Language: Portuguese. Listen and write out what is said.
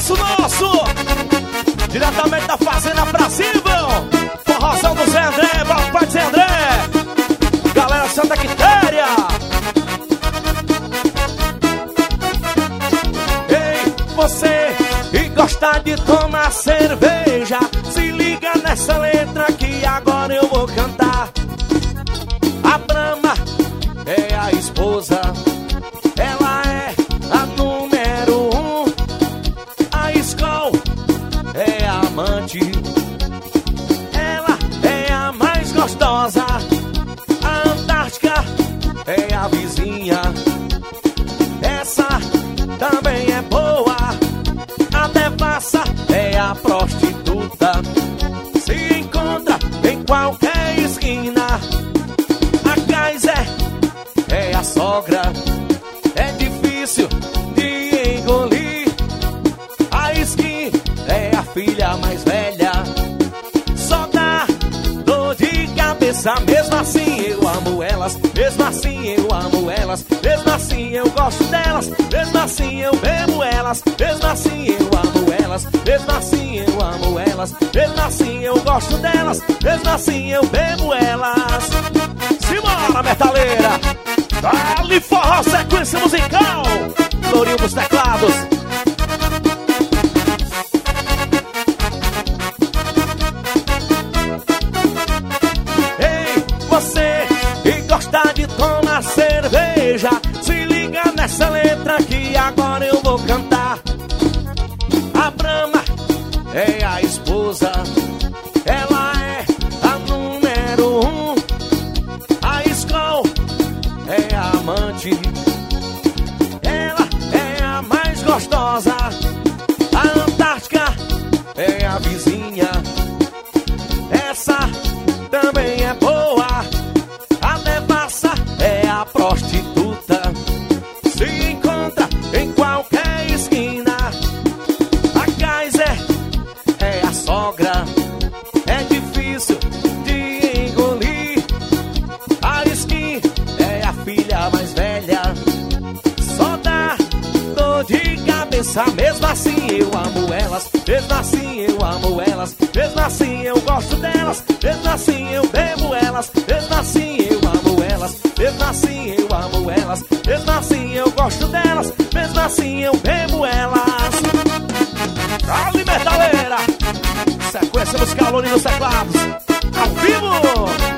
sucesso nosso, diretamente da Fazenda Brasível, forrozão do Zé André, papai Zé André, galera Santa Quitéria. Ei, você que gosta de tomar cerveja, se liga nessa letra que agora eu vou cantar. A Brahma é a esposa, ela é a número 1. A Skol é a amante, ela é a mais gostosa. A Antártica é a vizinha, essa também é boa. A Devassa é a prostituta, se encontra em qualquer esquina. A Kaiser é a sogra, é difícil de engolir. A Skin é a filha mais velha, só dá dor de cabeça. Mesmo assim eu amo elas, mesmo assim eu amo elas, mesmo assim eu gosto delas, mesmo assim eu bebo elas, mesmo assim eu amo elas, mesmo assim eu amo elas, mesmo assim eu gosto delas, mesmo assim eu bebo elas. Simbora, metaleira! Dali forró, sequência musical, Lourinho dos teclados. Ei, você que gosta de tomar cerveja, se liga nessa letra que agora eu vou cantar. A Brahma é a esposa, ela é a número 1. A Skol é a amante, ela é a mais gostosa. A Antártica é a vizinha, essa também é boa. A Devassa é a prostituta, se encontra em qualquer esquina. A Kaiser é a sogra, é difícil de engolir. A Skin é a filha mais velha, só dá dor de cabeça. Mesmo assim eu amo elas, mesmo assim eu amo elas, mesmo assim eu gosto delas, mesmo assim eu bebo elas, mesmo assim eu amo elas, mesmo assim eu amo elas, mesmo assim eu gosto delas, mesmo assim eu bebo elas. Dali, metaleira! Sequência musical, Lourinho dos teclados, ao vivo!